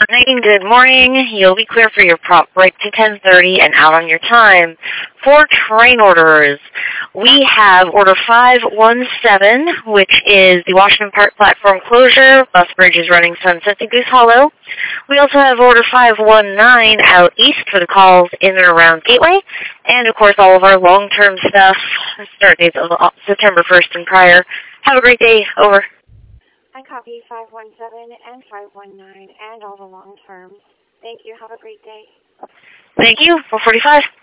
Good morning. You'll be clear for your prop break to 10:30 and out on your time. For train orders, we have order 517, which is the Washington Park platform closure. Bus bridge is running Sunset to Goose Hollow. We also have order 519 out east for the calls in and around Gateway. And, of course, all of our long-term stuff, start dates of September 1st and prior. Have a great day. Over. I copy 517 and 519 and all the long terms. Thank you. Have a great day. Thank you. 445.